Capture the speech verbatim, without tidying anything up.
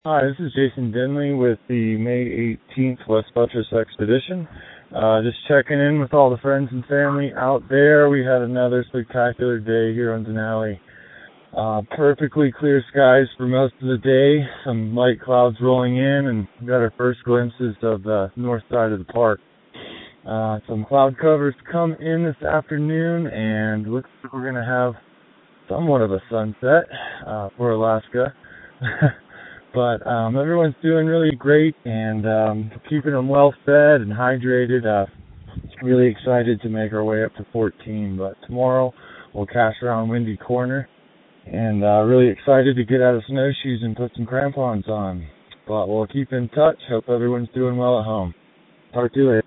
Hi, this is Jason Denley with the May eighteenth West Buttress Expedition. Uh, just checking in with all the friends and family out there. We had another spectacular day here on Denali. Uh, perfectly clear skies for most of the day, some light clouds rolling in, and we got our first glimpses of the north side of the park. Uh, some cloud covers come in this afternoon, and looks like we're going to have somewhat of a sunset uh, for Alaska. But um, everyone's doing really great and um, keeping them well fed and hydrated. Uh, really excited to make our way up to fourteen. But tomorrow we'll cache around Windy Corner, and uh, really excited to get out of snowshoes and put some crampons on. But we'll keep in touch. Hope everyone's doing well at home. Talk to you later.